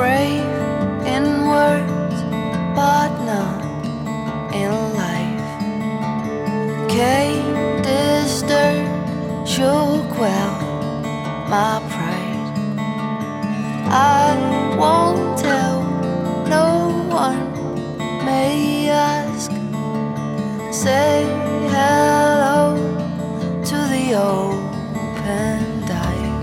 brave in words, but not in life. Can't disturb, shook well my pride. I won't tell no one, may ask. Say hello to the open dive.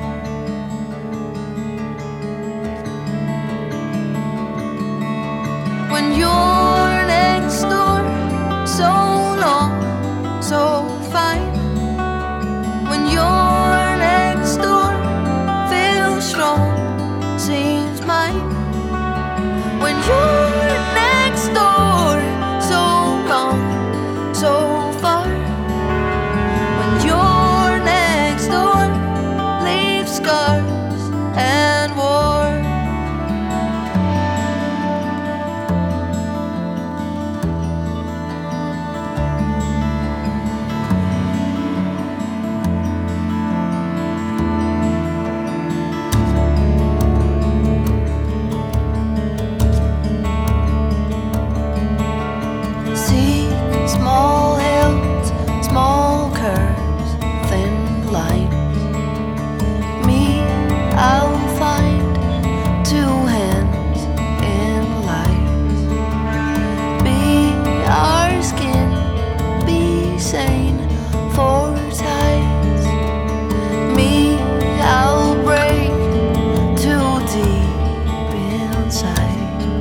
When you're next door, so long, so fine. When you're next door, feel strong, seems mine. When you're next door, so long, so far. When you're next door, leave scars and war. Small hills, small curves, thin lines. Me, I'll find two hands in light. Be our skin, be sane for tides. Me, I'll break too deep inside.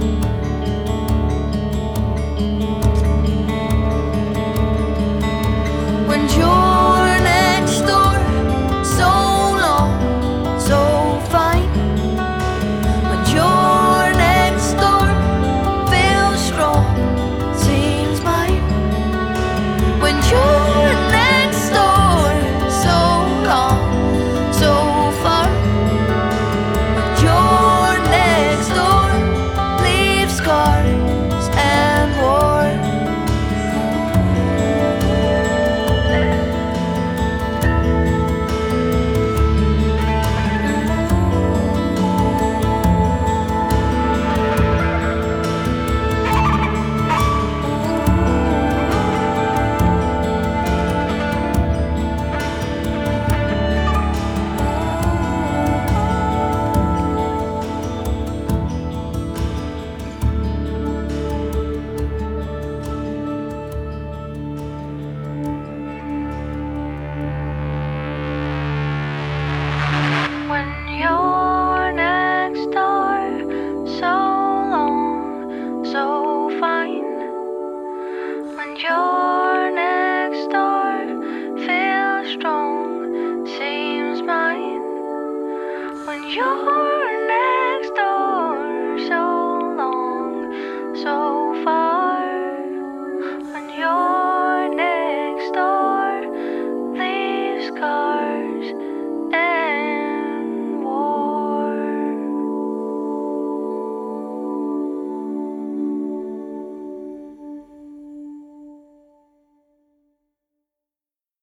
When you're next door, so long, so fine. When you're next door, feel strong, seems mine. When you're next door, so long, so far. When you're next door, leave scars and war. When you're next door, so long, so fine. When you're next door, feel strong, seems mine. When you're